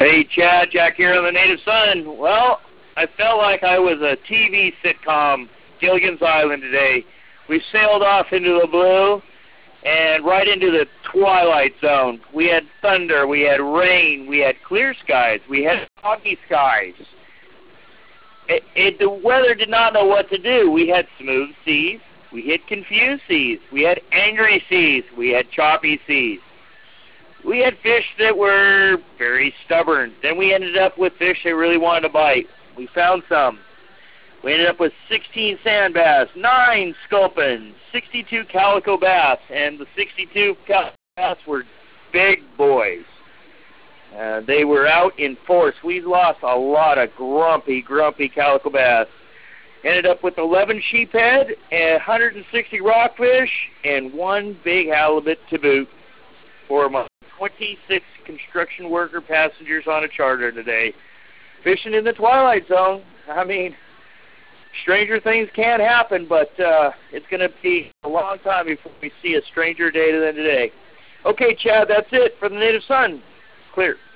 Hey, Chad, Jack here on the Native Son. Well, I felt like I was a TV sitcom, Gilligan's Island today. We sailed off into the blue and right into the twilight zone. We had thunder, we had rain, we had clear skies, we had foggy skies. The weather did not know what to do. We had smooth seas, we had confused seas, we had angry seas, we had choppy seas. We had fish that were very stubborn. Then we ended up with fish that really wanted to bite. We found some. We ended up with 16 sand bass, 9 sculpins, 62 calico bass, and the 62 calico bass were big boys. They were out in force. We lost a lot of grumpy calico bass. Ended up with 11 sheephead, and 160 rockfish, and 1 big halibut to boot for my 26 construction worker passengers on a charter today. Fishing in the twilight zone. I mean, stranger things can happen, but it's going to be a long time before we see a stranger day than today. Okay, Chad, that's it for the Native Son. Clear.